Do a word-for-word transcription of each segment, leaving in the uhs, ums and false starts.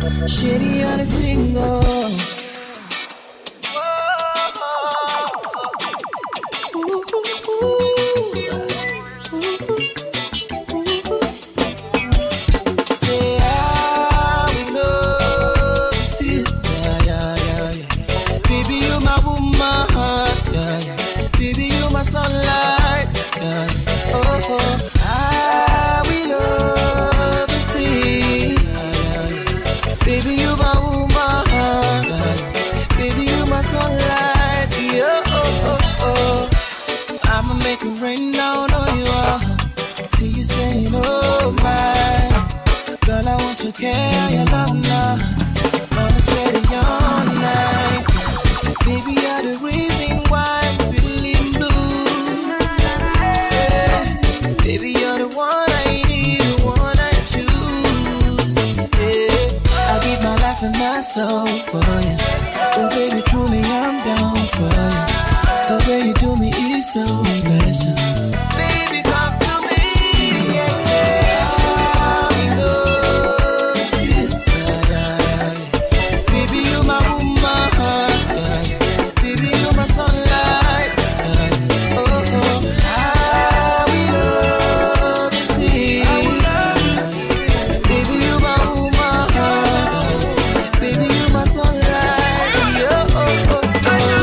Shitty on a single. Say I'm love still, yeah, yeah, yeah, yeah. Baby, you my woman, yeah, yeah. Baby, you my sunlight, yeah. Oh, oh, I will love you still, yeah, yeah. Baby, you my woman, yeah, yeah. Baby, you my sunlight, yeah. Oh, oh, oh. I'ma make it rain down on you, uh, till you say oh my. Girl, I want your care, your love now. Wanna stay all night. Baby, you're the reason why I'm feeling blue. Yeah. Baby, you're the one I need, the one I choose. Yeah. I give my life and my soul for you. Oh, baby, truly I'm down for you. The way you do me is so special. Baby, come to me, yes, yeah. I'm love still, yeah, yeah, yeah. Baby, you my woman, yeah. Baby, you my sunlight, yeah. Oh, oh, I will love you still, I will love you still. Baby, you my woman, yeah. Baby, you my sunlight, yeah. Oh, oh, oh.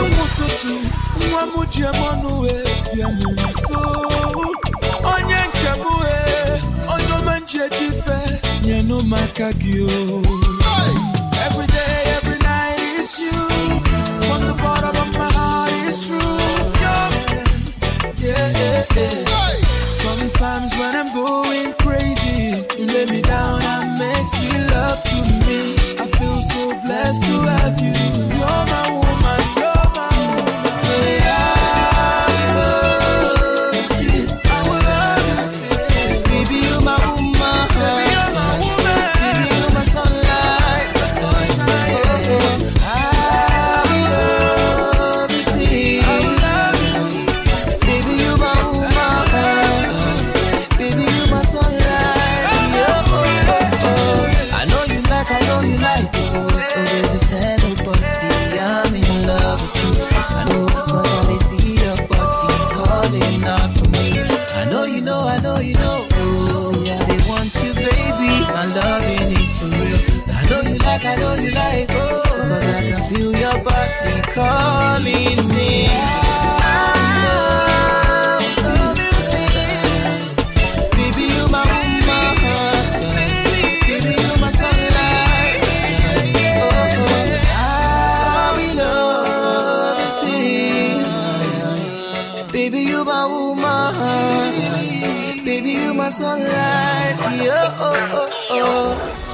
Every day, every night is you. From the bottom of my heart is true. Yeah, yeah, yeah. Sometimes when I'm going crazy, you lay me down and makes me love to me. I feel so blessed to have you. You're my woman, you're my woman. Say I love you still, I will love you still. Baby, you're my woman, baby, you're my woman. Baby, you're my sunlight, the sunshine. Oh, oh. I will love you still, I will love you. Baby, you're my woman, baby, you're my sunlight. Oh, oh, oh, oh. I know you like, I know you like. Oh, oh, baby, say nobody, I'm in love with you. I know because I may see your body calling out for me. I know you know, I know you know. Oh, see how they want you, baby. My loving is for real. I know you like, I know you like. Oh, because I can feel your body calling me. I love you still. Baby, you my woman. Baby, you my sunlight. Oh, oh, I will love you still. Baby, you my woman. Baby, you my sunlight. Oh, oh, oh, oh.